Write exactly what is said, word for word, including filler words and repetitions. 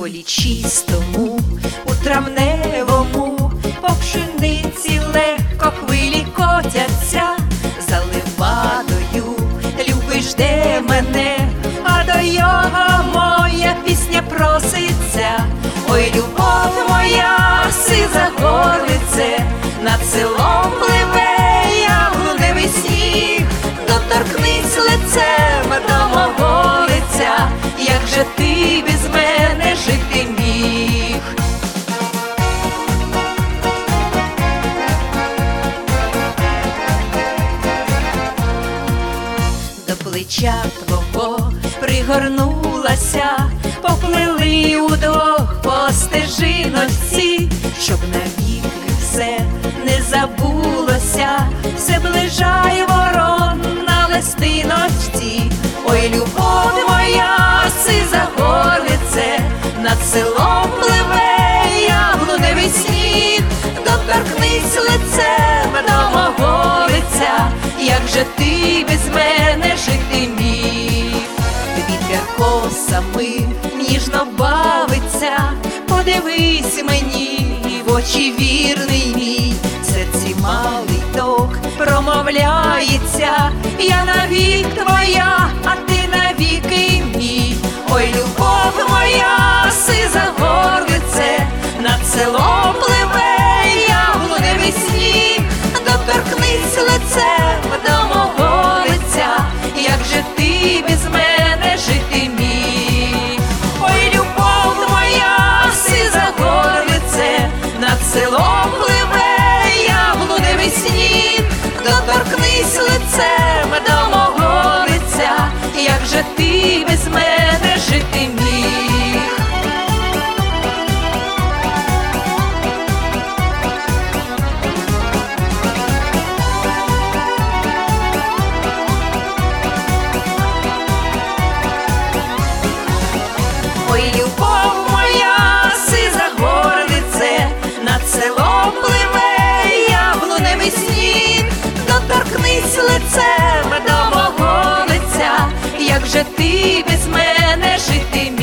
полі чистому, у травневому, по пшениці легко хвилі котяться, за левадою любий жде мене, а до його моя пісня проситься. Ой, любов моя, сиза горлице, над селом пливе яблуневий сніг, доторкнись лицем до мого лиця, як же ти без мене жити міг? До плеча твого пригорнулася, поплили удвох по стежиночці, щоб навіки все не забулося, все ближає ворон на листиночці. Ой, любов моя, сиза горлице, над селом пливе яблуневий сніг, доторкнись лицем до мого лиця, як же ти без мене жити міг? Вітер косами ніжно бавиться, подивись мені в очі, вірний мій, в серці малий ток промовляється, я навік твоя, а ти навіки мій. Ой, любов моя, сиза горлице, над селом пливе яблуневий сніг, доторкнись лицем до мого лиця, як же ти без мене жити міг? Ой, любов моя, сиза горлице, над селом пливе яблуневий сніг, доторкнись лицем до мого лиця, як же ти без мене жити міг? Ой, любов моя, сиза горлице, над селом пливе яблуневий сніг, доторкнись лицем до мого лиця, як же ти без мене жити міг?